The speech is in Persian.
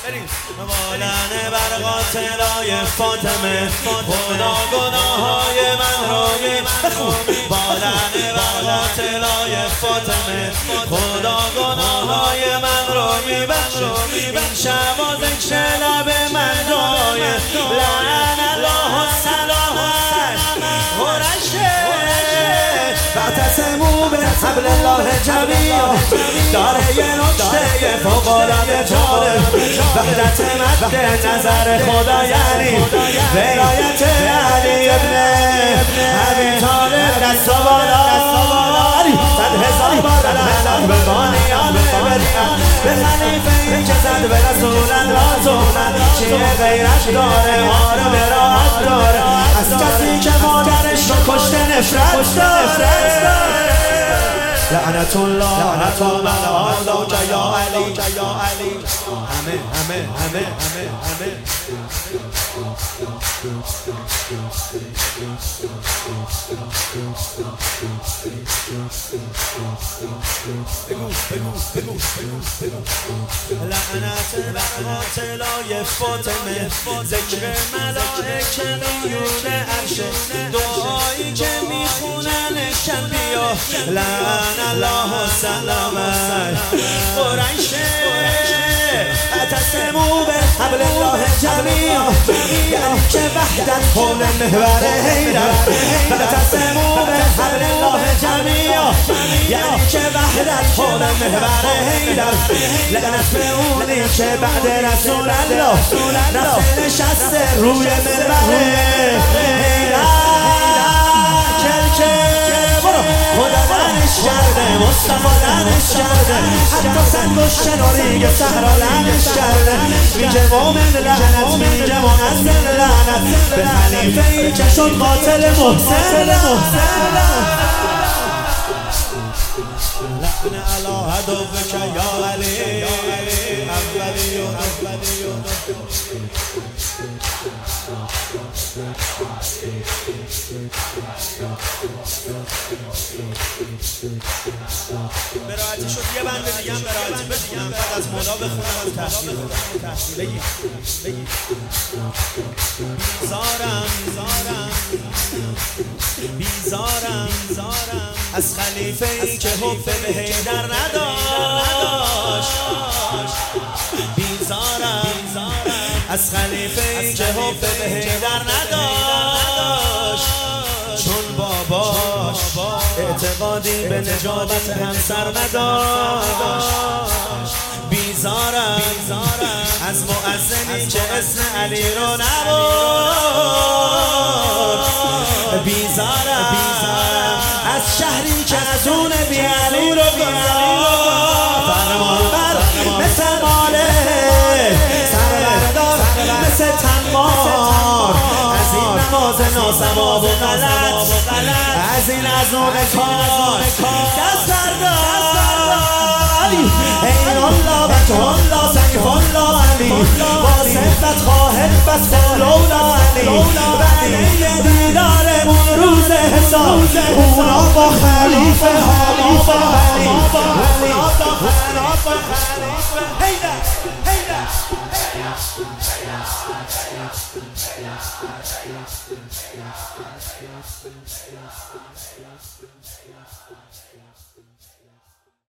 لعنه بر قاتلای فاطمه، خدا گناههای من را میبخشد. لعنه بر قاتلای فاطمه، خدا گناههای من را میبخشد. این شب و ذکر لب من جای لعن الله السلامت قرشه. واعتصموا بحبل الله جمیعا داره یه نکته فوق‌العاده جالب. وحدت مد نظر خدا یعنی ولایت علی ابن ابی طالب. دست و بالا 100,000 بار لعنت به بانیان بریان، به خلیفه این که زد به رسول الله زهنت. چیه غیرت داره آره براحت داره از کسی که مادرش رو کشته نفرت داره. لعنت الله لعنت الله علیک یا علی یا علی. همه لعنت بر قاتلای فاطمه، ذکر ملائکه میون عرش، دعایی که میخونن شبیا لعن الله السلامت قریشه. اعتصموا بحبل الله جمیعا یعنی که وحدت حول محور حیدر. اعتصموا بحبل الله جمیعا یعنی که وحدت حول محور حیدر. لعنت به اونی که بعد رسول الله رفته نشسته روی منبر حیدر. خدا لعنش کرده، مصطفی لعنش کرده، حتی سنگ و شنوریگ صحرا لعنش کرده. میگه مومن لعنت، میگه معزن لعنت به خلیفه ای که شد قاتل محسن. لعنه علی عدوک یا علی اولیون. براحتی شد یه بند دیگه هم براحتی بگم بعد از مولا بخونم و تحصیل بگیم. بیزارم از خلیفه ای که حب به حیدر نداشت. بیزارم از خلیفه ای که حب به حیدر نداشت، چون باباش اعتقادی به نجابت همسر نداشت. بیزارم از مؤذنی که اسم علی رو نبرد. بیزارم از شهری که از اون بی علی رو گذاشت. فرمان بر مثل ماله سربردار مثل تنمار، از این نماز ناسواب و غلط، از این از اون کار دست برداری. این الله بچه الله سیف الله علی با صفت خواهد بس لولا علی. بله دیدارمون روز حساب اونا با خلیفه هیدر.